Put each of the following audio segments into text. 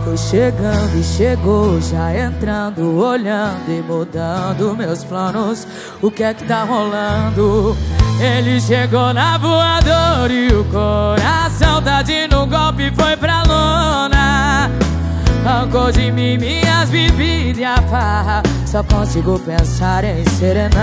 Foi chegando e chegou, já entrando, olhando e mudando meus planos. O que é que tá rolando? Ele chegou na voadora e o coração tá de no golpe, foi pra lona. Arrancou de mim minhas bebidas e a farra, só consigo pensar em serenata.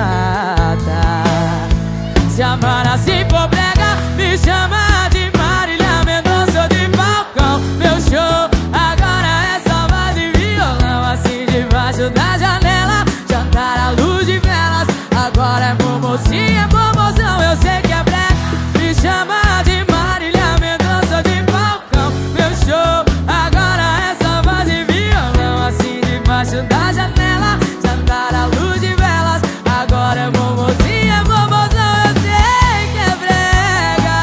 Se amar assim for brega, me chama de Marília Mendonça de balcão. Meu show agora é só voz e violão, assim debaixo da janela, jantar à luz de velas. Agora é mocinha, é promoção, eu sei que é brega. Me chama de Marília Mendonça de balcão. Meu show agora é só voz e violão, assim debaixo da janela, jantar à luz de velas. Agora é mocinha, é promoção, eu sei que é brega.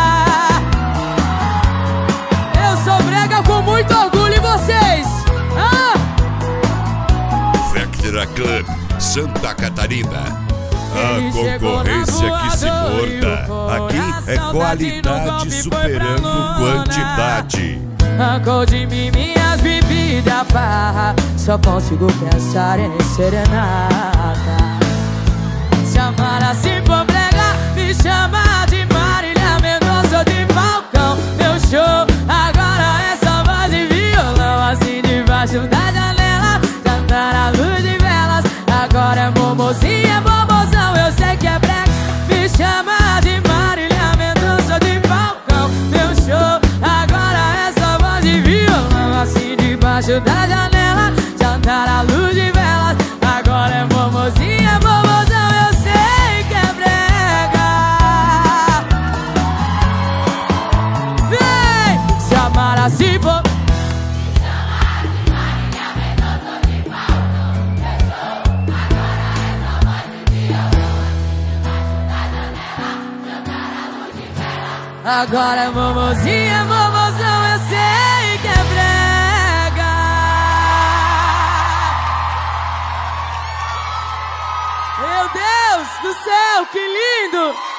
Eu sou brega com muito orgulho, e vocês? Vectra Club, Santa Catarina. A concorrência que se morda. Aqui é qualidade superando quantidade. Arrancou de mim minhas bebidas, farra, só consigo pensar em serenata. Se amar assim for brega, me chama de Marília Mendonça de balcão. Meu show agora é só voz e violão, assim debaixo da janela, cantar à luz de velas. Agora é mocinha, promoção, eu sei que é brega. Me chama de Marília Mendonça de balcão. Meu show agora é só voz e violão, assim debaixo da janela, jantar à luz de velas. Agora é mocinha, promoção, eu sei que é brega. Vem! Se amar assim for, agora é mocinha, promoção, eu sei que é brega. Meu Deus do céu, que lindo!